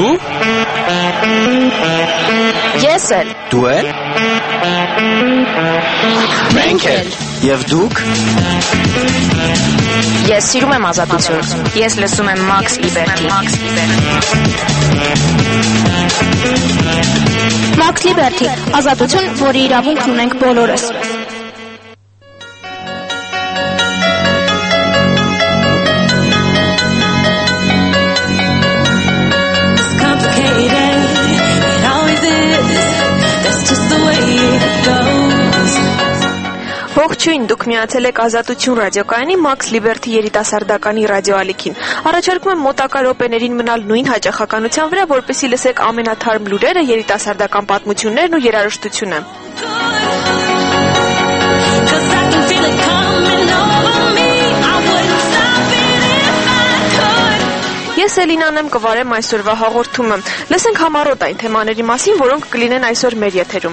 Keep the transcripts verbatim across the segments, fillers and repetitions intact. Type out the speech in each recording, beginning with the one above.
Դու? Ես էլ։ Դու էլ? Մենք էլ։ Եվ դուք? Ես սիրում եմ ազատություն։ Ես լսում եմ Max Liberty։ Max Liberty, ազատություն, որի իրավունքն ունենք բոլորս։ Ողջույն, դուք միացել եք Ազատություն ռադիոկայանի Max Liberty երիտասարդականի ռադիոալիքին։ Առաջարկում եմ մոտակա րոպեներին մնալ նույն հաճախականության վրա, որպեսզի լսեք ամենաթարմ լուրերը, երիտասարդական պատմություններն ու երաժշտությունը։ Ես Էլինան եմ, կվարեմ այսօրվա հաղորդումը։ Լսենք համառոտ այն թեմաների մասին, որոնք կլինեն այսօր մեր եթերում։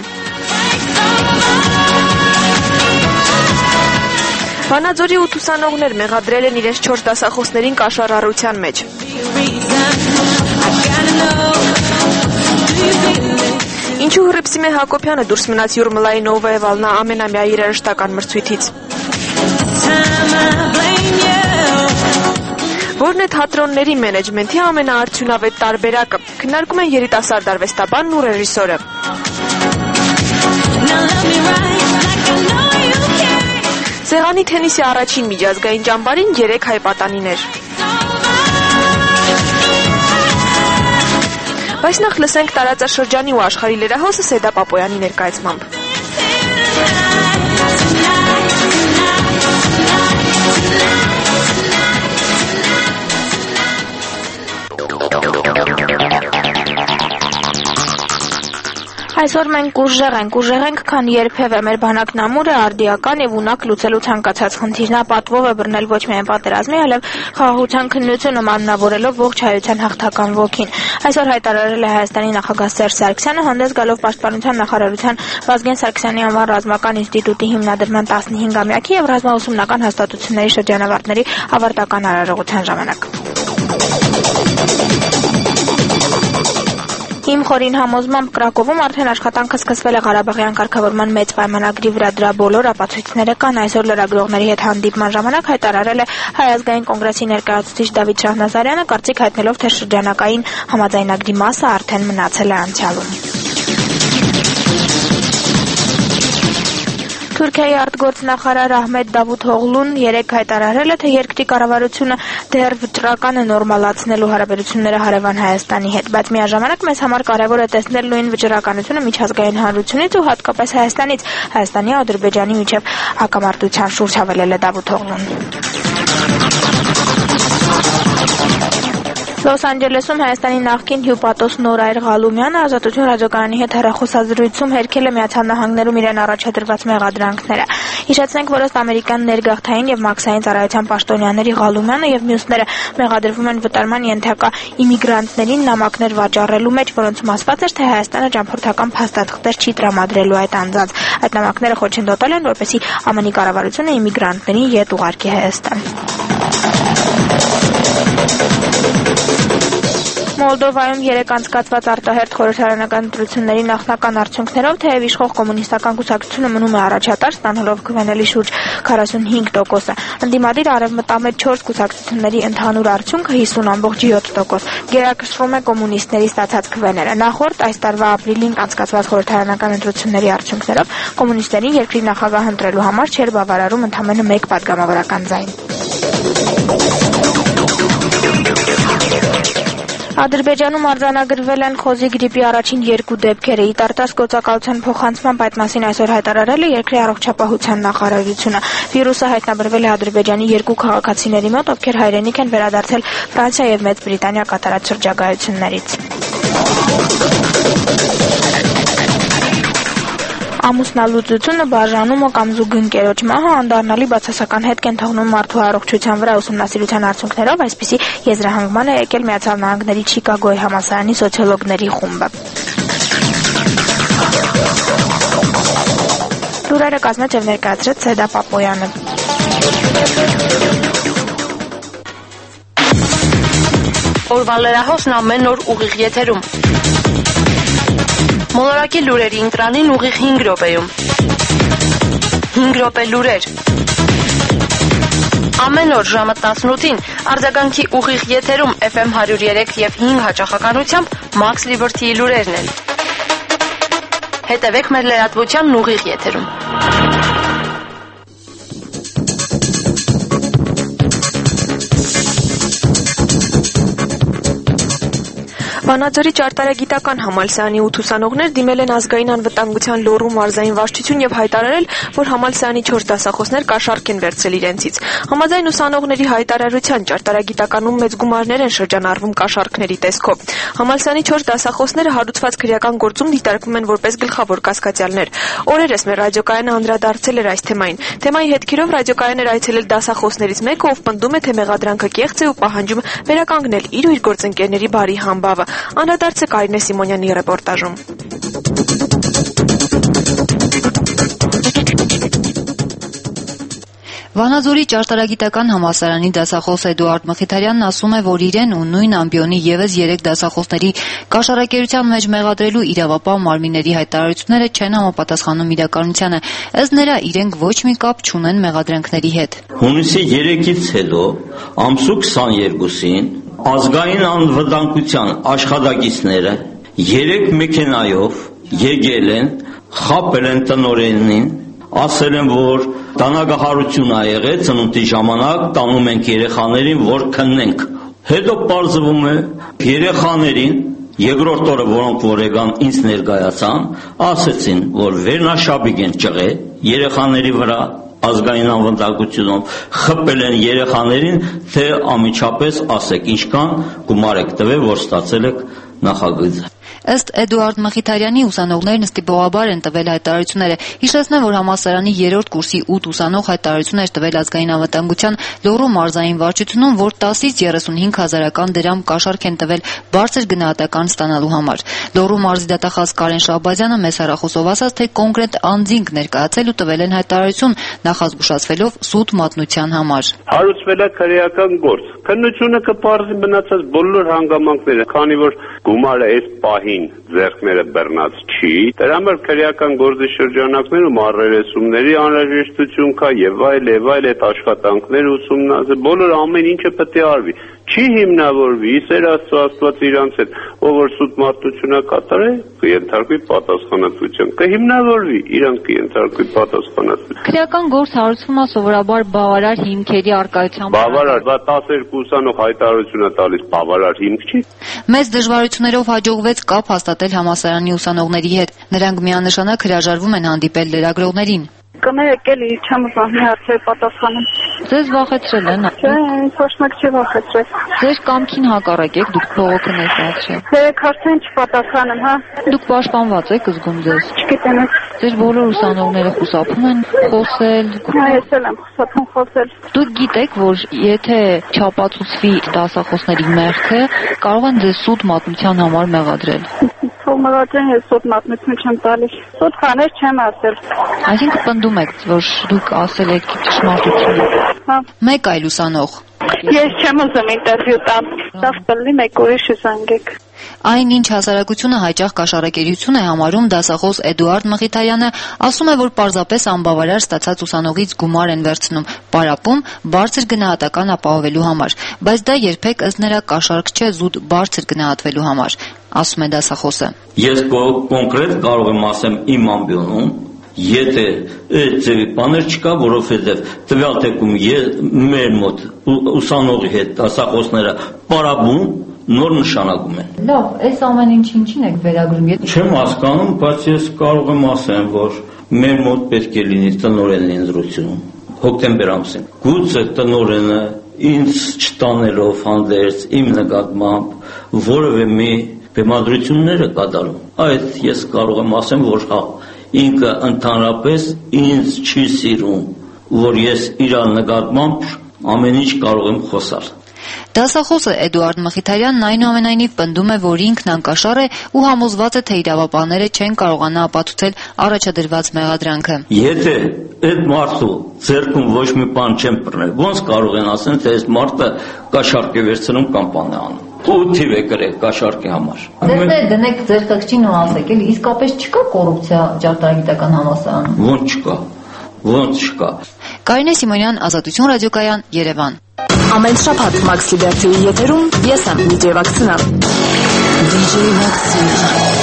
Վանաձորի ութ ուսանողներ մեղադրել են իրենց չորս դասախոսներին կաշառառության մեջ։ Ինչու Հռիփսիմե Հակոբյանը դուրս մնաց Յուրմլայի Նովոյե Վալնա ամենամյա երաժշտական մրցույթից։ Որն է թատրոնների մենեջմենթի ամենաարդյունավետ տարբերակը։ Քննարկում են երիտասարդ արվեստաբանն ու ռեժիսորը։ Սեղանի թենիսի առաջին միջազգային ճամբարին երեք հայ պատանիներ։ Բայց նախ լսենք տարածաշրջանի ու աշխարհի լրահոսը Սեդա Պապոյանի ներկայացմամբ։ Այսօր մենք ուժեղ ենք, ուժեղ ենք, քան երբևէ մեր բանակն ամուր է, արդիական եւ ունակ լուծելու ցանկացած խնդիրն պատվով է բռնել ոչ միայն պատերազմի, այլև խաղաղության քննությունը մանրավորելով ողջ հայության հաղթական ոգին։ Այսօր հայտարարել է Հայաստանի նախագահ Սերժ Սարգսյանը հանդես գալով Պաշտպանության նախարարության Վազգեն Սարգսյանի անվան ռազմական ինստիտուտի հիմնադրման տասնհինգամյակի եւ ռազմաուսումնական հաստատությունների շրջանավարտների ավարտական արարողության ժամանակ։ Իմ խորին համոզմամբ Կրակովում արդեն աշխատանքը սկսվել է Ղարաբաղյան կարգավորման մեծ պայմանագրի վրա, դրա բոլոր ապացույցները կան։ Այսօր լրագրողների հետ հանդիպման ժամանակ հայտարարել է Հայ ազգային կոնգրեսի ներկայացուցիչ Դավիթ Շահնազարյանը, կարծիք հայտնելով, թե շրջանակային համաձայնագրի մասը արդեն մնացել է անցյալում։ Թուրքիայի արտգործնախարար Ահմեդ Դավութօղլուն երեկ հայտարարել է, թե երկրի կառավարությունը դեռ վճռական է նորմալացնելու հարաբերությունները հարևան Հայաստանի հետ, բայց միաժամանակ մեզ համար կարևոր է տեսնել նույն վճռականությունը միջազգային հանրությունից ու հատկապես Հայաստանից, Հայաստանի ու Ադրբեջանի միջև հակամարտության շուրջ հավելել է Դավութօղլուն։ Լոս Անջելեսում Հայաստանի նախկին հյուպատոս Նորայր Ղալումյանը Ազատություն ռադիոկայանի հետ հեռախոսազրույցում հերքել է Միացյալ Նահանգներում իրեն առաջադրված մեղադրանքները։ Հիշեցնենք, որ ըստ ամերիկյան ներգաղթային եւ մաքսային ծառայության պաշտոնյաների Ղալումյանը եւ մյուսները մեղադրվում են վտարման ենթակա իմիգրանտներին նամակներ վաճառելու մեջ, որոնցում ասված էր, թե Հայաստանը ճամփորդական փաստաթղթեր չի տրամադրելու այդ անձանց։ Այդ նամակները խոչընդոտել են, որպեսզի ԱՄՆ-ի կառավարությունը իմիգրանտներին ետ ուղարկի Հայաստան։ Մոլդովայում երեկ անցկացված արտահերթ խորհրդարանական ընտրությունների նախնական արդյունքներով թեև իշխող կոմունիստական կուսակցությունը մնում է առաջատար, ստանալով քվեների շուրջ քառասունհինգ տոկոսը։ Ընդդիմադիր արևմտամետ չորս կուսակցությունների ընդհանուր արդյունքը հիսուն ամբողջ յոթ տոկոս։ Գերակշռում է կոմունիստների ստացած քվեները։ Նախորդ այս տարվա ապրիլին անցկացված խորհրդարանական ընտրությունների արդյունքներով կոմունիստերին երկրի նախագահ ընտրելու համար չէր բավարարում ընդամենը մեկ պատգամավորական ձայն։ Ադրբեջանում արձանագրվել են խոզի գրիպի առաջին երկու դեպքերը։ Ի տարտաս գործակալության փոխանցմամբ այդ մասին այսօր հայտարարել է երկրի առողջապահության նախարարությունը։ Վիրուսը հայտնաբերվել է Ադրբեջանի երկու քաղաքացիների մոտ, ովքեր հայրենիք են վերադարձել Ֆրանսիա եւ Մեծ Բրիտանիա կատարած շրջագայություններից։ Ամուսնալուծությունը, բաժանումը կամ զուգընկերոջ մահը անդառնալի բացասական հետք են թողնում մարդու առողջության վրա ուսումնասիրության արդյունքներով, այսպիսի եզրահանգման է եկել Միացյալ Նահանգների Չիկագոյի համալսարանի սոցիոլոգների խումբը։ Լուրերը կազմեց եւ ներկայացրեց Սեդա Պապոյանը։ Օրվա լրահոսն ամեն օր ուղիղ եթերում։ Մոլորակի լուրերի ընտրանին ուղիղ հինգ րոպեում։ հինգ րոպե լուրեր։ Ամեն օր ժամը տասնութին արձագանքի ուղիղ եթերում Էֆ Էմ հարյուր երեք և հինգ հաճախականությամբ Max Liberty-ի լուրերն են։ Հետևեք մեր լրատվությանն ուղիղ եթերում։ Վանաձորի ճարտարագիտական համալսարանի ութ ուսանողներ դիմել են ազգային անվտանգության լոռու մարզային վարչություն եւ հայտարարել, որ համալսարանի չորս դասախոսներ կաշառք են վերցրել իրենցից։ Համաձայն ուսանողների հայտարարության ճարտարագիտականում մեծ գումարներ են շրջանառվում կաշառքների տեսքով։ Համալսարանի չորս դասախոսները հարուցված քրեական գործում դիտարկվում են որպես գլխավոր կասկածյալներ։ Օրերս մեր ռադիոկայանը անդրադարձել էր այս թեմային։ Թեմայի հետքերով ռադիոկայան էր այցելել դասախոսներից մեկը, ով պնդում է, թե մեղադրանքը կեղծ է ու պահանջում վերականգնել իր ու իր գործընկերների բարի համբավը։ Անդրադարձը Կարինե Սիմոնյանի ռեպորտաժում։ Վանաձորի ճարտարագիտական համալսարանի դասախոս Էդուարդ Մխիթարյանն ասում է, որ իրեն ու նույն ամբիոնի ևս երեք դասախոսների կաշառակերության մեջ մեղադրելու իրավապահ մարմինների հայտարարությունները չեն համապատասխանում իրականությանը։ Ըստ նրա, իրենք ոչ մի կապ չունեն մեղադրանքների հետ։ Հունիսի երեքից հետո ամսու քսաներկուսին ազգային անվտանգության աշխատակիցները երեք մեքենայով եկել են, խաբել են տնօրենին, ասել են, որ դանագահարություն ա եղել ծնունդի ժամանակ, տանում ենք երեխաներին, որ քննենք։ Հետո պարզվում է երեխաներին, երկրորդ օրը, որոնք որ եկան ինձ ներկայացան, ասեցին, որ վերնաշապիկ են ճղել երեխաների վրա, ազգային անվտանգությունով խփել են երեխաներին, թե անմիջապես ասեք ինչքան գումար եք տվել, որ ստացել եք նախագիծը։ Ըստ Էդուարդ Մխիթարյանի ուսանողներն ստիպողաբար են տվել հայտարարությունները։ Հիշեցնեմ, որ համալսարանի երրորդ կուրսի ութ ուսանող հայտարարություն էր տվել ազգային անվտանգության լոռու մարզային վարչությունում, որ տասից երեսունհինգ հազարական դրամ կաշառք են տվել բարձր գնահատական ստանալու համար։ Լոռու մարզի դատախազ Կարեն Շահբազյանը մեծ հեռախոսով ասաց, թե կոնկրետ անձինք ներկայացել ու տվել են հայտարարություն, նախազգուշացվելով սուտ մատնության համար։ Հարուցվել է քրեական գործ։ Քննությունը կպարզի մնացած բոլոր հանգամանքները, քանի որ գումարը այս պահին ձեռքները բռնած չի, դրա համար քրեական գործի շրջանակներում առերեսումների անհրաժեշտություն կա եւ այլ եւ այլ այդ աշխատանքները ուսումնասիրել, բոլոր ամեն ինչը պետք է արվի։ Չի հիմնավորվի, իսեր Աստծո Աստված իրանց հետ, ով որ սուտ մարտությունը կատարել, կենթարկվի պատասխանատվության, կհիմնավորվի, իրանք կենթարկվի պատասխանատվության։ Քրեական գործ հարուցվում է սովորաբար բավարար հիմքերի առկայությամբ։ Բավարար, դա տասներկու ուսանող հայտարարություն է տալիս, բավարար հիմք չի։ Մեծ դժվարություններով հաջողվեց կապ հաստատել համալսարանի ուսանողների հետ։ Նրանք միանշանակ հրաժարվում են հանդիպել լրագրողներին։ Կներեք էլի չեմ ուզում հարցեր պատասխանել։ Ձեզ վախեցրել են։ Չէ, ոչ մեկ չի վախեցրել։ Ձեր կամքին հակառակ եք, դուք փողոքը ներկայացրել։ Երեք հարցերին չպատասխանեմ, հա։ Դուք պաշտպանված եք զգում ձեզ։ Չգիտեմ։ Ձեր բոլոր ուսանողները խուսափում են խոսել։ Հա, ես էլ եմ խուսափում խոսել։ Դուք գիտեք, որ եթե չապացուցվի դասախոսների մեղքը, կարող են ձեզ սուտ մատնության համար մեղադրել։ Թող մեղադրեն, ես սուտ մատնություն չեմ տալիս։ Սուտ խաներ չեմ ասել։ Այսինքն պնդում եք, որ դուք ասել եք ճշմարտությունը։ Հա։ Մեկ այլ ուսանող։ Ես չեմ ուզում ինտերվյու տալ։ Լավ կլինի մեկ ուրիշ զանգեք։ Այն ինչ հասարակությունը հաճախ կաշառակերություն է համարում, դասախոս Էդուարդ Մխիթարյանը ասում է, որ պարզապես անբավարար ստացած ուսանողից գումար են վերցնում, պարապում բարձր գնահատական ապահովելու համար, բայց դա երբեք ըստ նրա կաշառք չէ զուտ բարձր գնահատվելու համար, ասում է դասախոսը։ Ես կոնկրետ կարող եմ ասեմ իմ ամբիոնում, եթե այդ ձևի բաներ չկա, որովհետև տվյալ դեպքում մեր մոտ ուսանողի հետ դասախոսները պարապում, նոր նշանակում են։ Լավ, այս ամեն ինչ ինչին եք վերագրում։ Չեմ հասկանում, բայց ես կարող եմ ասեմ, որ մեր մոտ պետք է լինի տնօրենի ընտրություն հոկտեմբեր ամսին։ Գուցե տնօրենը ինձ չտանելով հանդերձ իմ նկատմամբ որևէ մի բեմադրություններ է կատարում։ Այդ ես կարող եմ ասեմ, որ հա ինքը ընդհանրապես ինձ չի սիրում, որ ես իր նկատմամբ ամեն ինչ կարող եմ խոսալ։ Դասախոսը Էդուարդ Մխիթարյանն այնուամենայնիվ պնդում է, որ ինքն անկաշառ է ու համոզված է, թե իրավապահները չեն կարողանա ապացուցել առաջադրված մեղադրանքը։ Եթե այդ մարդու ձեռքում ոչ մի բան չեն բռնել, ոնց կարող են ասել, թե այս մարդը կաշառք է վերցնում կամ բան է անում։ ութ թիվ է գրել կաշառքի համար։ Դե դնեք ձեր խղճին ու ասեք, էլի իսկապես չկա կոռուպցիա ճարտարագիտական համալսարանում։ Ոնց չկա։ Ոնց չկա։ Կարինե Սիմոնյան, Ազատություն ռադիոկայան, Երևան։ Ամեն շաբաթ Max Liberty-ի եթերում ես եմ դիջեյ Վաքցինա։ դիջեյ Վաքցինա։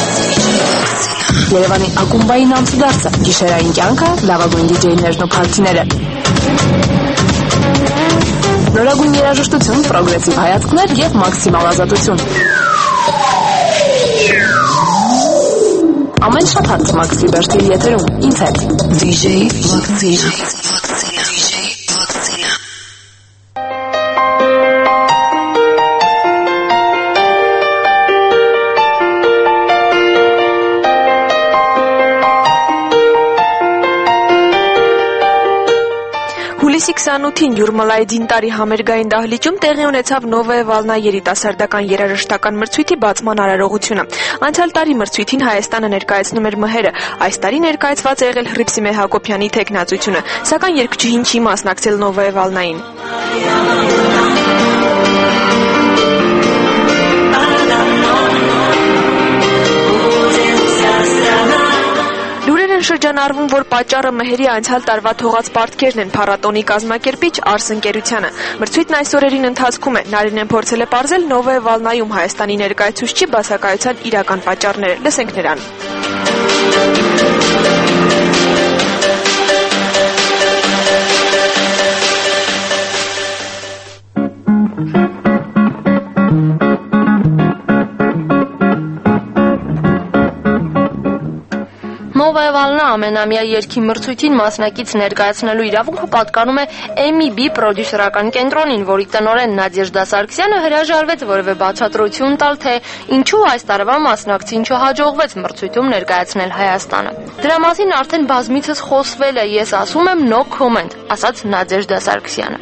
Երևանի ակումբային անցուդարձը, գիշերային կյանքը, լավագույն դիջեյներն ու փարթիները։ Նորագույն երաժշտություն, պրոգրեսիվ հայացքներ և մաքսիմալ ազատություն։ Ամեն շաբաթ Max Liberty-ի եթերում ինձ հետ դիջեյ Վաքցինա։ Հուլիսի քսանութին Յուրմալայի Դինտարի համերգային դահլիճում տեղի ունեցավ Նովոյե Վալնա երիտասարդական երաժշտական մրցույթի բացման արարողությունը։ Անցյալ տարի մրցույթին Հայաստանը ներկայացնում էր մհերը, այս տարի ներկայացված է եղել Հռիփսիմե Հակոբյանի թեկնածությունը, սակայն երգչուհին չի մասնակցել Նովոյե Վալնային։ Շրջանառվում, որ պատճառը մհերի անցյալ տարվա թողած պարտքերն են փառատոնի կազմակերպիչ Արս ընկերությանը։ Մրցույթն այս օրերին ընթացքում է։ Նարինեն փորձել է պարզել Նովոյե Վալնայում Հայաստանի ներկայացուցչի բացակայության իրական պատճառները։ Լսենք նրան։ Նովոյե Վալնա ամենամյա երգի մրցույթին մասնակից ներկայացնելու իրավունքը պատկանում է էմ ի բի պրոդյուսերական կենտրոնին, որի տնօրեն Նադեժդա Սարգսյանը հրաժարվեց որևէ բացատրություն տալ, թե ինչու այս տարվա մասնակցին չհաջողվեց մրցույթում ներկայացնել Հայաստանը։ Դրա մասին արդեն բազմիցս խոսվել է, ես ասում եմ no comment, ասաց Նադեժդա Սարգսյանը։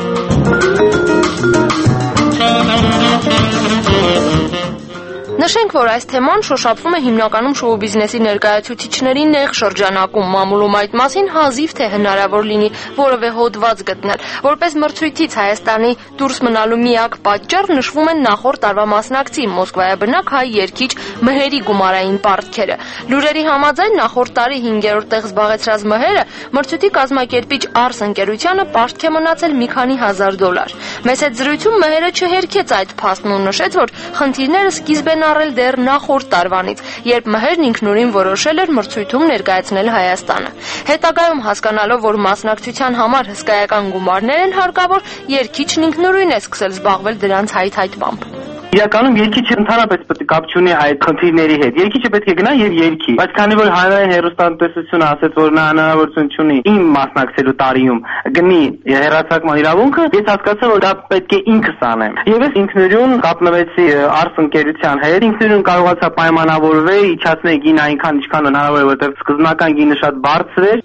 Նշենք, որ այս թեման շոշափվում է հիմնականում շոու բիզնեսի ներկայացուցիչների նեղ շրջանակում, մամուլում այդ մասին հազիվ թե հնարավոր լինի որևէ հոդված գտնել։ Որպես մրցույթից Հայաստանի դուրս մնալու միակ պատճառ նշվում են նախորդ տարվա մասնակցի մոսկվայաբնակ հայ երգիչ մհերի գումարային պարտքերը։ Լուրերի համաձայն նախորդ տարի հինգերորդ տեղ զբաղեցրած մհերը մրցույթի կազմակերպիչ Արս ընկերությանը պարտք է մնացել մի քանի հազար դոլար։ Մեծ հետ զրույցում մհերը չհերքեց այդ փաստն ու նշեց, որ խնդիրները սկիզբ են առել դեռ նախորդ տարվանից, երբ մհերն ինքնուրույն որոշել էր մրցույթում ներկայացնել Հայաստանը։ Հետագայում հասկանալով, որ մասնակցության համար հսկայական գումարներ են հարկավոր, երգիչն ինքնուրույն է սկսել զբաղվել դրանց հայթայթմամբ։ Իրականում երգիչը ընդհանրապես պետք է կապ չունի այդ խնդիրների հետ։ Երգիչը պետք է գնա եւ երգի։ Բայց քանի որ հանրային հեռուստատնտեսությունը ասաց, որ նա հնարավորություն չունի իմ մասնակցելու տարիում գնի հեռարձակման իրավունքը, ես հասկացա, որ դա պետք է ինքս անեմ։ Եվ ես ինքնուրույն կապնվեցի Արս ընկերության հետ, ինքնուրույն կարողացա պայմանավորվել, իջացնել գինը այնքան ինչքան հնարավոր է, որտեղ սկզբնական գինը շատ բարձր էր։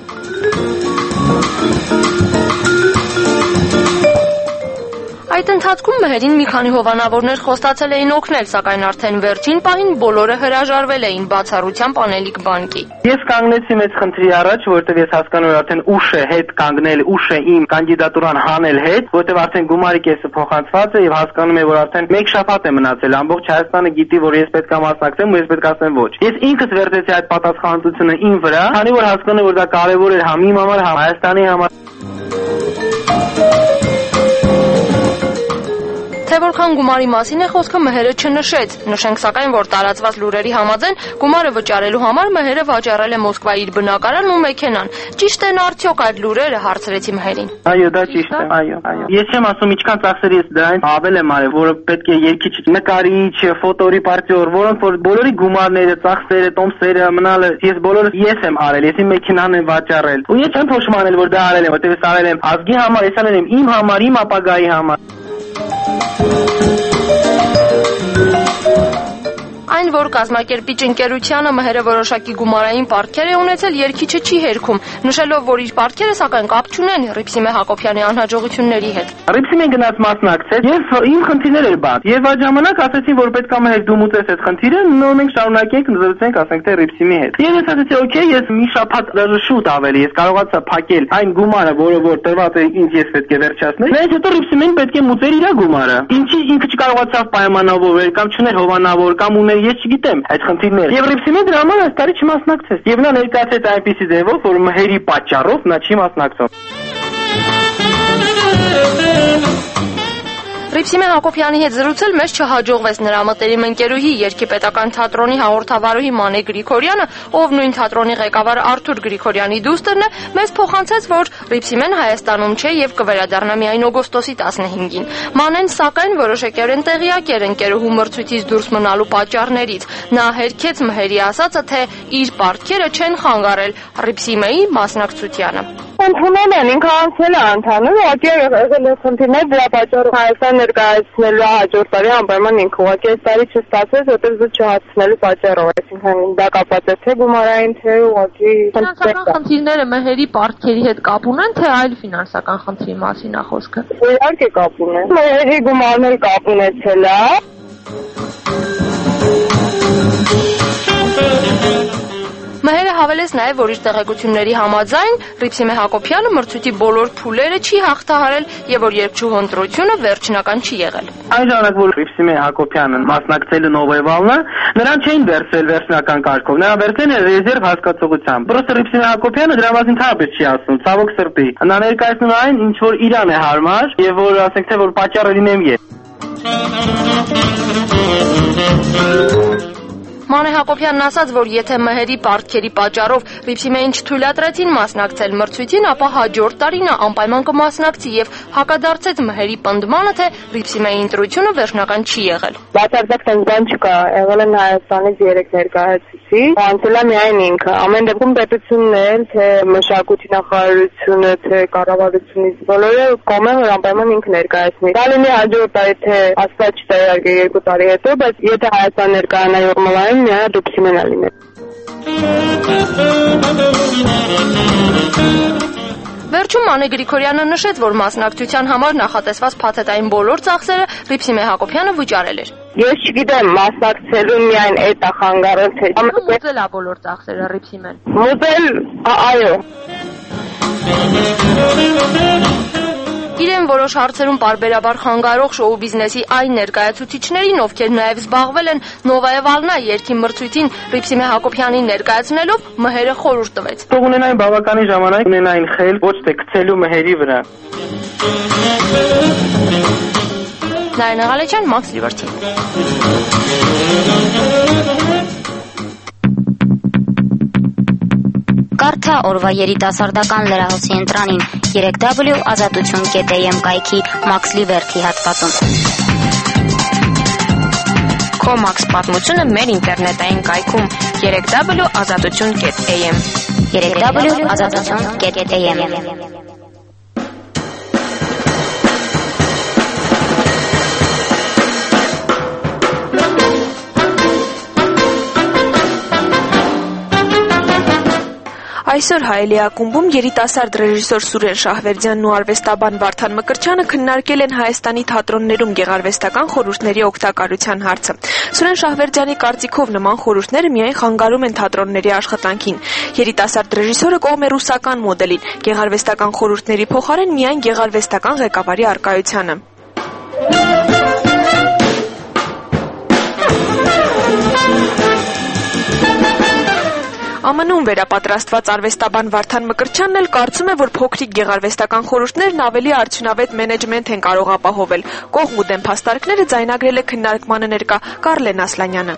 Այդ ընթացքում մհերին մի քանի հովանավորներ խոստացել էին օգնել, սակայն արդեն վերջին պահին բոլորը հրաժարվել էին բացառությամբ անելիք բանկի։ Ես կանգնեցի մեծ խնդրի առաջ, որտեղ ես հասկանում եմ արդեն ուշ է հետ կանգնել, ուշ է իմ կանդիդատուրան հանել հետ, որտեղ արդեն գումարի կեսը փոխանցված է եւ հասկանում եմ, որ արդեն մեկ շաբաթ է մնացել, ամբողջ Հայաստանը գիտի, որ ես պետք է մասնակցեմ ու ես պետք է ասեմ ոչ։ Ես ինքս վերցեցի այդ պատասխանատվությունը իմ վրա, քանի որ հասկանում եմ, որ դա կարեւոր էր համ իմ համար, համ Հայաստանի համար։ Թե որքան գումարի մասին է խոսքը մհերը չնշեց։ Նշենք սակայն, որ տարածված լուրերի համաձայն գումարը վճարելու համար մհերը վաճառել է Մոսկվայի իր բնակարանն ու մեքենան։ Ճիշտ են արդյոք այդ լուրերը, հարցրեցի մհերին։ Այո, դա ճիշտ է, այո, այո։ Ես չեմ ասում ինչքան ծախսերի ես դրանից ավել եմ արել, որը պետք է երգիչ, նկարիչ, ֆոտոռեպորտեր, որոնք որ բոլորի գումարները, ծախսերը, տոմսերը, մնալը, ես բոլորը ես եմ արել, ես իմ մեքենան եմ վաճառել։ Ու ես չեմ փոշմանել, որ դա արել եմ, որտեղ ես արել եմ ազգի համար, ես արել եմ իմ համար, իմ ապագայի համար։ Այն, որ կազմակերպիչ ընկերությանը մհերը որոշակի գումարային պարտքեր է ունեցել, երգիչը չի հերքում, նշելով, որ իր պարտքերը սակայն կապ չունեն Հռիփսիմե Հակոբյանի անհաջողությունների հետ։ Հռիփսիմեն գնաց մասնակցել եւ իմ խնդիրներ էր բաց։ Եվ այդ ժամանակ ասացին, որ պետք է մհեր դու մուծես այդ խնդիրը, նոր մենք շարունակենք նզրուցենք, ասենք թե Հռիփսիմի հետ։ Եվ ես ասացի, օքեյ, ես մի շաբաթ դեռ շուտ ավելի ես կարողացա փակել այն գումարը, որը որ տրված է ինձ ես պետք է վերջացնել։ Բայց հետո Հռիփսիմեն պետք է մուծեր իր գումարը։ Ինչի ինքը չկարողացավ պայմանավորել կամ չուներ հովանավոր կամ ուներ ես չգիտեմ այդ խնդիրները։ Եվ Հռիփսիմեն դրա համար այս տարի չմասնակցեց։ Եվ նա ներկայացրեց այնպիսի ձևով, որ մհերի պատճառով նա չի մասնակցում։ Հռիփսիմե Հակոբյանի հետ զրուցել մեզ չհաջողվեց նրա մտերիմ ընկերուհի Երգիպետական թատրոնի հաղորդավարուհի Մանե Գրիգորյանը, ով նույն թատրոնի ղեկավար Արթուր Գրիգորյանի դուստրն է, մեզ փոխանցեց, որ Հռիփսիմեն Հայաստանում չէ եւ կվերադառնա միայն օգոստոսի տասնհինգին։ Մանեն սակայն որոշակիորեն տեղյակ էր ընկերուհու մրցույթից դուրս մնալու պատճառներից։ Նա հերքեց մհերի ասածը, թե իր պարտքերը չեն խանգարել Հռիփսիմեի մասնակցությանը։ Ընդունել են, ինքը անցել է ընդհանուր, ուղղակի եղել է խնդիրներ, դրա պատճառով Հայաստան ներկայացնելու հաջորդ տարի անպայման ինքը ուղղակի այս տարի չստացվեց, որտեղ զուտ չհասցնելու պատճառով, այսինքն դա կապված է թե գումարային, թե ուղղակի ֆինանսական խնդիրները մհերի պարտքերի հետ կապ ունեն, թե այլ ֆինանսական խնդրի մասին է խոսքը։ Իհարկե կապ ունեն։ Մհերի գումարն էլ կապ ունեցել է։ Մհերը հավելեց նաև, որ իր տեղեկությունների համաձայն Հռիփսիմե Հակոբյանը մրցույթի բոլոր փուլերը չի հաղթահարել եւ որ երկչուհու ընտրությունը վերջնական չի եղել։ Այն ժամանակ, որ Հռիփսիմե Հակոբյանը մասնակցելու Նովեվալն, նրան չէին վերցրել վերջնական կարգով, նրան վերցրել են ռեզերվ հասկացողությամբ։ Պրոստը Հռիփսիմե Հակոբյանը դրա մասին թափից չի ասում, ցավոք սրտի։ Նա ներկայացնում է այն, ինչ որ իրան է հարմար եւ որ ասենք թե որ պատճառը լինեմ ես։ Մանե Հակոբյանն ասաց, որ եթե մհերի պարտքերի պատճառով Հռիփսիմեին չթույլատրեցին մասնակցել մրցույթին, ապա հաջորդ տարի նա անպայման կմասնակցի եւ հակադարձեց մհերի պնդմանը, թե Հռիփսիմեի ընտրությունը վերջնական չի եղել։ Բացարձակ տենց բան չկա, եղել են Հայաստանից երեք ներկայացուցիչ, անցել է միայն ինքը։ Ամեն դեպքում պետությունն էլ, թե մշակույթի նախարարությունը, թե կառավարությունից բոլորը կողմ են, որ անպայման ինքը ներկայացնի։ Դա լինի հաջորդ տարի, թե աստված չտեղարկի երկու տարի հետո, բայց եթե Հայաստան ներկայանա Յորմալայում միա Հռիփսիմեն է լինել։ Վերջում Մանե Գրիգորյանը նշեց, որ մասնակցության համար նախատեսված փաթեթային բոլոր ծախսերը Հռիփսիմե Հակոբյանը վճարել էր։ Ես չգիտեմ մասնակցելու միայն այդ է խանգարել, թե մուծել է բոլոր ծախսերը Հռիփսիմեն։ Մուծել, այո։ Իրեն որոշ հարցերում պարբերաբար խանգարող շոու բիզնեսի այն ներկայացուցիչներին, ովքեր նաև զբաղվել են Նովաևալնա երգի մրցույթին Հռիփսիմե Հակոբյանին ներկայացնելով, մհերը խորհուրդ տվեց։ Թող ունենային բավականին ժամանակ, ունենային խել, ոչ թե գցելու մհերի վրա։ Նարինե Ղալեչյան, Max Liberty։ Կարդա օրվա երիտասարդական լրահոսի ընտրանին երեք w ազատություն կետ am կայքի Max Liberty հատվածում։ Քո Max պատմությունը մեր ինտերնետային կայքում երեք w ազատություն կետ am երեք w ազատություն կետ am։ Այսօր Հայելի ակումբում երիտասարդ ռեժիսոր Սուրեն Շահվերդյանն ու արվեստաբան Վարդան Մկրտչյանը քննարկել են Հայաստանի թատրոններում գեղարվեստական խորհուրդների օգտակարության հարցը։ Սուրեն Շահվերդյանի կարծիքով նման խորհուրդները միայն խանգարում են թատրոնների աշխատանքին։ Երիտասարդ ռեժիսորը կողմ է ռուսական մոդելին՝ գեղարվեստական խորհուրդների փոխարեն միայն գեղարվեստական ղեկավարի առկայությանը։ ԱՄՆ-ում վերապատրաստված արվեստաբան Վարդան Մկրտչյանն էլ կարծում է, որ փոքրիկ գեղարվեստական խորհուրդներն ավելի արդյունավետ մենեջմենթ են կարող ապահովել։ Կողմ ու դեմ փաստարկները ձայնագրել է քննարկմանը ներկա Կարլեն Ասլանյանը։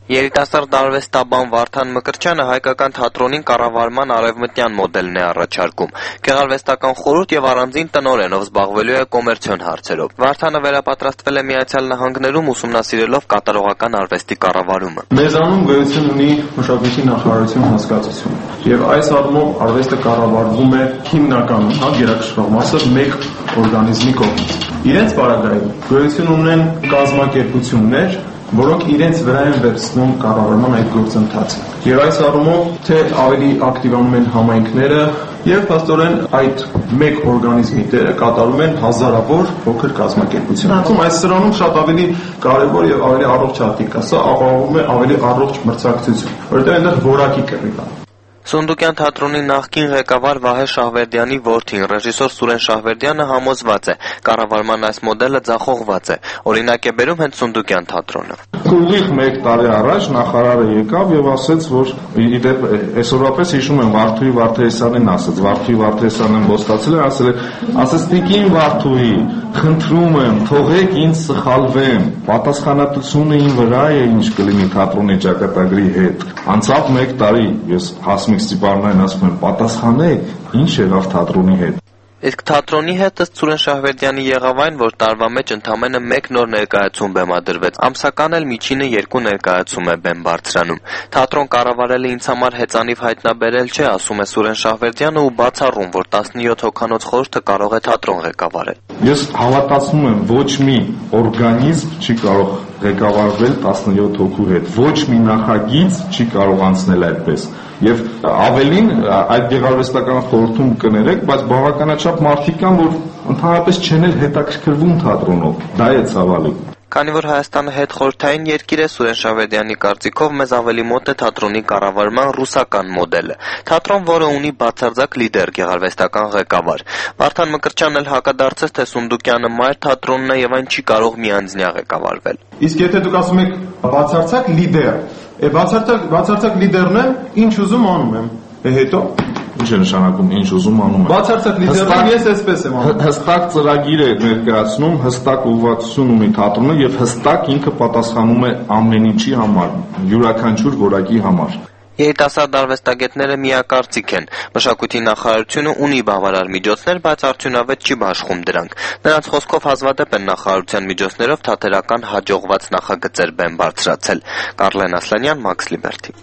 Երիտասարդ արվեստաբան Վարդան Մկրտչյանը հայկական թատրոնին կառավարման արևմտյան մոդելն է առաջարկում։ Գեղարվեստական խորհուրդ եւ առանձին տնօրենով զբաղվելու է կոմերցիոն հարցերով։ Վարդանը վերապատրաստվել է Միացյալ Նահանգներում ուսումնասիրելով կատարողական արվեստի կառավարումը։ Մեզանում գոյություն ունի մշակույթի նախարարություն հասկացություն, եւ այս առումով արվեստը կառավարվում է հիմնականում, հա, գերակշռող մասը մեկ օրգանիզմի կողմից։ Իրենց պարագայում գոյություն ունեն կազմակերպություններ, որոնք իրենց վրա են վերցնում կառավարման այդ գործընթացը։ Եվ այս առումով թե ավելի ակտիվանում են համայնքները եւ փաստորեն այդ մեկ օրգանիզմի դերը կատարում են հազարավոր փոքր կազմակերպություններ։ Այս սրանում շատ ավելի կարեւոր եւ ավելի առողջ հատիկ կա, սա ապահովում է ավելի առողջ մրցակցություն, որտեղ այնտեղ որակի կռիվ է։ Սունդուկյան թատրոնի նախկին ղեկավար Վահե Շահվերդյանի որդին, ռեժիսոր Սուրեն Շահվերդյանը համոզված է, կառավարման այս մոդելը ձախողված է։ Օրինակ է բերում հենց Սունդուկյան թատրոնը։ Ուղիղ մեկ տարի առաջ նախարարը եկավ եւ ասաց, որ իդեպ այսօրվա պես հիշում եմ Վարդուհի Վարդերեսյանին ասաց, Վարդուհի Վարդերեսյանն ոստացել է, ասել է, ասաց տիկին Վարդուհի, խնդրում եմ, թողեք ինձ սխալվեմ, պատասխանատվությունը իմ վրա է, ինչ կլինի թատրոնի ճակատագրի հետ։ Անցավ մեկ տարի, ես Հասմիկ Ստիպանյանին ասում եմ, պատասխանեք, ինչ եղավ թատրոնի հետ։ Իսկ թատրոնի հետ ըստ Սուրեն Շահվերդյանի եղավ այն, որ տարվա մեջ ընդամենը մեկ նոր ներկայացում բեմադրվեց, ամսական էլ միջինը երկու ներկայացում է բեմ բարձրանում։ Թատրոն կառավարելը ինձ համար հեծանիվ հայտնաբերել չէ, ասում է Սուրեն Շահվերդյանը ու բացառում, որ տասնյոթ հոգանոց խորհուրդը կարող է թատրոն ղեկավարել։ Ես հավատացնում եմ, ոչ մի օրգանիզմ չի կարող ղեկավարվել տասնյոթ հոգու հետ, ոչ մի նախագիծ չի կարող անցնել այդպես։ Եվ ավելին այդ գեղարվեստական խորհրդում կներեք, բայց բավականաչափ մարդիկ կան, որ ընդհանրապես չեն էլ հետաքրքրվում թատրոնով։ Դա է ցավալի։ Քանի որ Հայաստանը հետխորհրդային երկիր է, Սուրեն Շահվերդյանի կարծիքով մեզ ավելի մոտ է թատրոնի կառավարման ռուսական մոդելը։ Թատրոն, որը ունի բացարձակ լիդեր, գեղարվեստական ղեկավար։ Վարդան Մկրտչյանն էլ հակադարձեց, թե Սունդուկյանը մայր թատրոնն է եւ այն չի կարող միանձնյա ղեկավարվել։ Իսկ եթե դուք ասում եք բացարձակ լիդեր, է բացարձակ բացարձակ լիդերն եմ, ինչ ուզում անում եմ։ Հետո ինչ է նշանակում ինչ ուզում անում եմ։ Բացարձակ լիդերն ես էսպես եմ անում։ Հստակ ծրագիր է ներկայացնում, հստակ ուղղվածություն ունի թատրոնը եւ հստակ ինքը պատասխանում է ամեն ինչի համար, յուրաքանչյուր որակի համար։ Երիտասարդ արվեստագետները միակարծիք են։ Մշակույթի նախարարությունը ունի բավարար միջոցներ, բայց արդյունավետ չի բաշխում դրանք։ Նրանց խոսքով հազվադեպ են նախարարության միջոցներով թատերական հաջողված նախագծեր բեմ բարձրացել։ Կարլեն Ասլանյան, Մաքս Լիբերթի։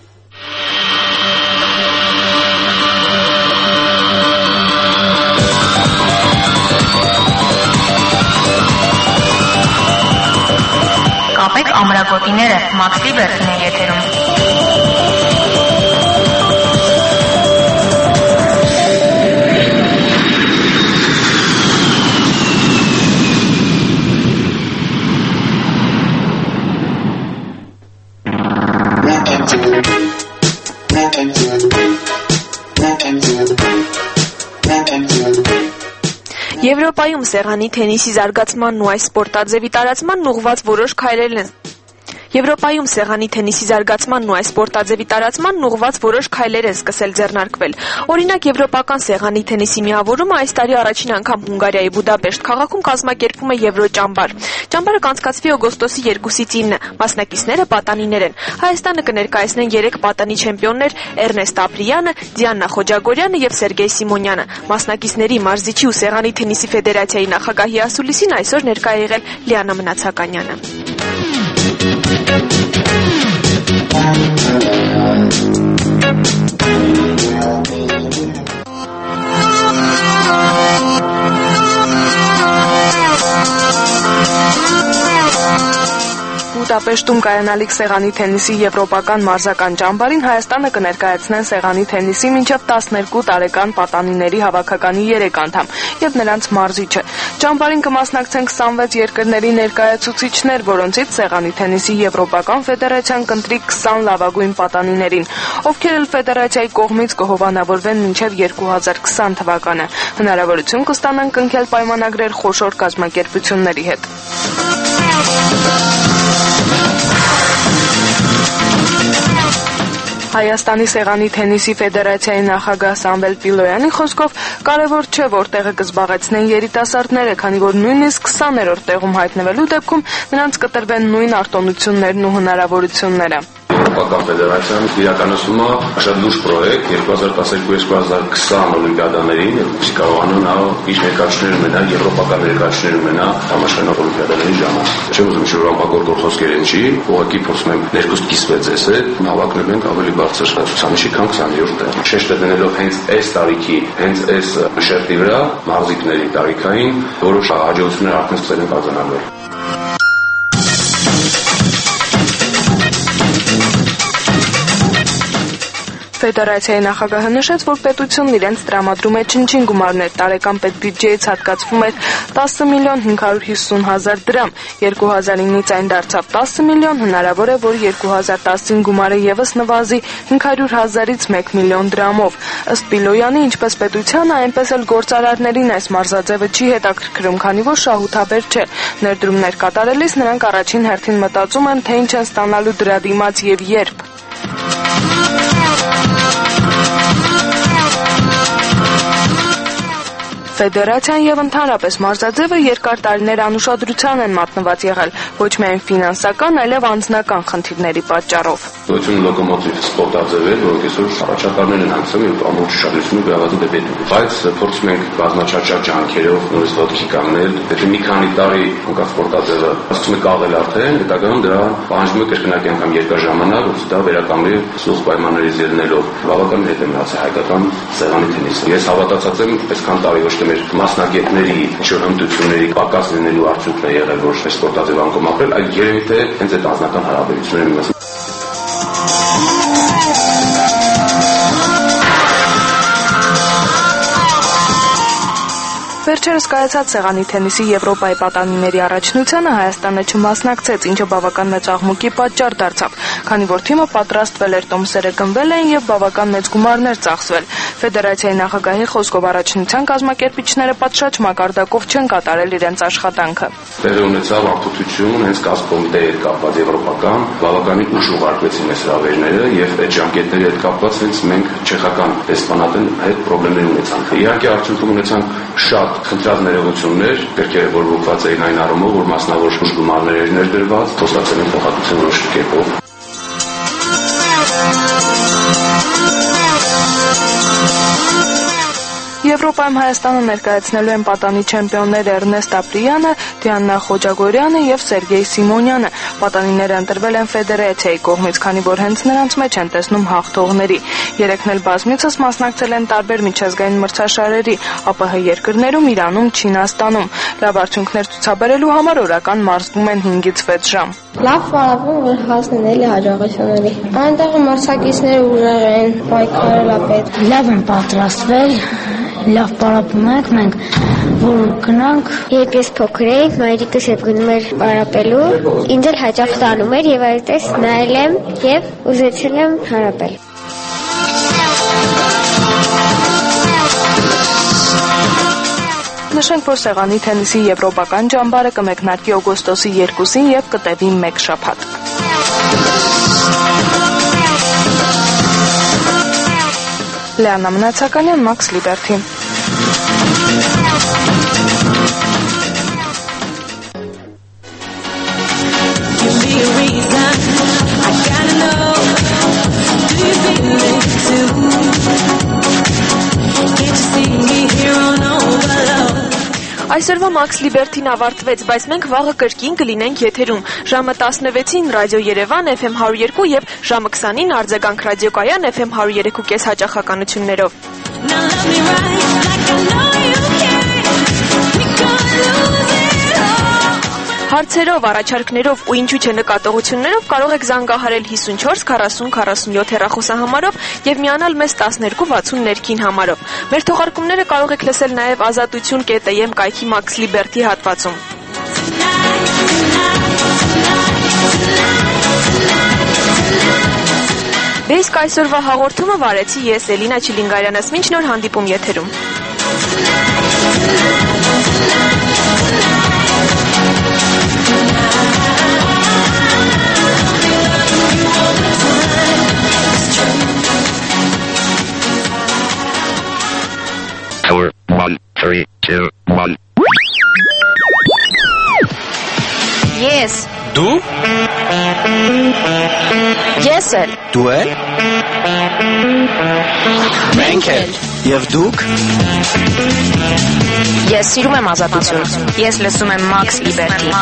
Կապեք ամրագոտիները, Մաքս Լիբերթին է եթերում։ Եվրոպայում սեղանի թենիսի զարգացմանն ու այս սպորտաձևի տարածմանն ուղղված որոշ քայլեր են Եվրոպայում սեղանի թենիսի զարգացմանն ու այս սպորտաձևի տարածմանն ուղղված որոշ քայլեր են սկսել ձեռնարկվել։ Օրինակ, եվրոպական սեղանի թենիսի միավորումը այս տարի առաջին անգամ Հունգարիայի Բուդապեշտ քաղաքում կազմակերպում է Եվրոճամբար։ Ճամբարը կանցկացվի օգոստոսի երկուսից ինը։ Մասնակիցները պատանիներ են։ Հայաստանը կներկայացնեն երեք պատանի չեմպիոններ՝ Էրնեստ Ապրիյանը, Դիանա Խոջագորյանը եւ Սերգեյ Սիմոնյանը։ Մասնակիցների մարզիչի ու սեղանի թենիսի ֆեդերացիայի նախագահի ասուլիսին այսօր ներկա է եղել Լիանա Մնացականյանը։ Բուդապեշտում կայանալիք սեղանի թենիսի եվրոպական մարզական ճամբարին Հայաստանը կներկայացնեն սեղանի թենիսի մինչև տասներկու տարեկան պատանիների հավաքականի երեք անդամ եւ նրանց մարզիչը։ Ճամբարին կմասնակցեն քսանվեց երկրների ներկայացուցիչներ, որոնցից սեղանի թենիսի եվրոպական ֆեդերացիան կընտրի քսան լավագույն պատանիներին, ովքեր էլ ֆեդերացիայի կողմից կհովանավորվեն մինչև երկու հազար քսան թվականը։ Հնարավորություն կստանան կնքել պայմանագրեր խոշոր կազմակերպությունների հետ։ Հայաստանի սեղանի թենիսի ֆեդերացիայի նախագահ Սամվել Պիլոյանի խոսքով կարևոր չէ, որ տեղը կզբաղեցնեն երիտասարդները, քանի որ նույնիսկ քսաներորդ տեղում հայտնվելու դեպքում նրանց կտրվեն նույն արտոնություններն ու հնարավորությունները։ Եվրոպական ֆեդերացիան իրականացնում է շատ լուրջ պրոյեկտ երկու հազար տասներկու երկու հազար քսան օլիմպիադաներին, որպեսզի կարողանան նա իր ներկայացուցիչներ ունենա, եվրոպական ներկայացուցիչներ ունենա համաշխարհային օլիմպիադաների ժամանակ։ Չեմ ուզում շուտ ամբողջ գործոսկեր ընչի, ուղղակի փորձում եմ ներկայացուցիչ կիսվել ձեզ հետ, հավակնել ենք ավելի բարձր ցուցանիշի, քան քսաներորդ տեղ։ Շեշտը դնելով հենց այս տարիքի, հենց այս շերտի վրա մարզիկների տարիքային որոշ հաջողություններ արդեն սկսել են արձանագրվել։ Ֆեդերացիայի նախագահը նշեց, որ պետությունն իրենց տրամադրում է չնչին գումարներ, տարեկան պետբյուջեից հատկացվում էր տասը միլիոն հինգ հարյուր հիսուն հազար դրամ, երկու հազար ինից այն դարձավ տասը միլիոն, հնարավոր է, որ երկու հազար տասին գումարը եւս նվազի հինգ հարյուր հազարից մեկ միլիոն դրամով։ Ըստ Պիլոյանի, ինչպես պետությանը, այնպես էլ գործարարներին այս մարզաձևը չի հետաքրքրում, քանի որ շահութաբեր չէ։ Ներդրումներ կատարելիս նրանք առաջին հերթին մտածում են, թե ինչ են ստանալու դրա դիմաց եւ երբ։ Ֆեդերացիան եւ ընդհանրապես մարզաձևը երկար տարիներ անուշադրության են մատնված եղել, ոչ միայն ֆինանսական, այլև անձնական խնդիրների պատճառով։ Գույություն լոկոմոտիվ սպորտաձև է, որոնք այսօր առաջատարներ են անցնում եւ ամբողջ շահությունը գրաված է դեպի։ Բայց փորձում ենք բազմաչափ ջանքերով նույնիսկ ոտքի կանգնել, եթե մի քանի տարի անկախ սպորտաձևը ասում է կաղել արդեն, հետագայում դրա պահանջում է կրկնակի անգամ երկար ժամանակ, որը դա վերականգնի սուղ պայմաններից ելնելով։ Բավական հետ է մնացել հայկական սեղանի թենիսը։ Ես հավատացած եմ, այսքան տարի ոչ թե մեր մասնագետների ինչ-որ հմտությունների պակաս լինելու արդյունքն է եղել, որ այս սպորտաձևը անկում ապրել, այլ երևի թե հենց այդ անձնական հարաբերությունների մասին։ Վերջերս կայացած սեղանի թենիսի Եվրոպայի պատանիների առաջնությանը Հայաստանը չմասնակցեց, ինչը բավական մեծ աղմուկի պատճառ դարձավ, քանի որ թիմը պատրաստվել էր, տոմսերը գնվել էին եւ բավական մեծ գումարներ ծախսվել։ Ֆեդերացիայի նախագահի խոսքով առաջնության կազմակերպիչները պատշաճ մակարդակով չեն կատարել իրենց աշխատանքը։ Տեղի ունեցավ աղբթություն, հենց կազմկոմիտեի հետ կապված եվրոպական, բավականին ուշ ուղարկվեցին այս հրավերները եւ այդ ժամկետների հետ կապված հենց մենք չեխական դեսպանատեն հետ խնդիրներ ունեցանք։ Իհարկե արդյունքում ունեցանք շատ խնդրած ներողություններ, կրկերը որ ուղղված էին այն առումով, որ մասնավոր ուժ գումարներ էր ներդրված, խոստացել են փոխհատուցել որոշ կերպով։ Եվրոպայում Հայաստանը ներկայացնելու են պատանի չեմպիոններ Էրնեստ Ապրիյանը, Դիանա Խոջագորյանը եւ Սերգեյ Սիմոնյանը։ Պատանիները ընտրվել են ֆեդերացիայի կողմից, քանի որ հենց նրանց մեջ են տեսնում հաղթողների։ Երեքն էլ բազմիցս մասնակցել են տարբեր միջազգային մրցաշարերի ԱՊՀ երկրներում, Իրանում, Չինաստանում։ Լավ արդյունքներ ցուցաբերելու համար օրական մարզվում են հինգից վեց ժամ։ Լավ պարապում, որ հասնեն էլի հաջողությունների։ Այնտեղ մրցակիցները ուժեղ են, պայքարել է պետք։ Լավ են պատրաստվել, լավ պարապում ենք մենք, որ գնանք։ Երբ ես փոքր էի, մայրիկս հետ գնում էր պարապելու, ինձ էլ հաճախ տանում էր եւ այդպես նայել եմ եւ ուզեցել եմ հարապել։ Նշենք, որ սեղանի թենիսի եվրոպական ճամբարը կմեկնարկի օգոստոսի երկուսին եւ կտևի մեկ շաբաթ։ Լեանա Մնացականյան, Մաքս Լիբերթի։ Այսօրվա Մաքս Լիբերթին ավարտվեց, բայց մենք վաղը կրկին կլինենք եթերում։ Ժամը տասնվեցին Ռադիո Երևան Էֆ Էմ հարյուր երկու եւ ժամը քսանին Արձագանք ռադիոկայան Էֆ Էմ հարյուր երկու կես հաճախականություններով։ Հարցերով, առաջարկներով ու ինչու՞ չէ նկատողություններով կարող եք զանգահարել հիսունչորս քառասուն քառասունյոթ հեռախոսահամարով եւ միանալ մեզ տասներկու վաթսուն ներքին համարով։ Մեր թողարկումները կարող եք լսել նաեւ ազատություն կետ էմ կայքի Մաքս Լիբերթի հատվածում։ Դե իսկ այսօրվա հաղորդումը վարեցի ես Էլինա Չիլինգարյանս, մինչ նոր հանդիպում եթերում։ Four, one, three, two, one. Yes. Du? Ես էլ։ Դու էլ։ Մենք էլ։ Եվ դուք։ Ես սիրում եմ ազատություն։ Ես լսում եմ Max Liberty։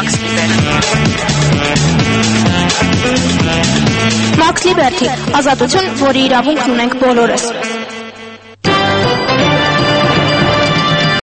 Max Liberty, ազատություն, որի իրավունքն ունենք բոլորս։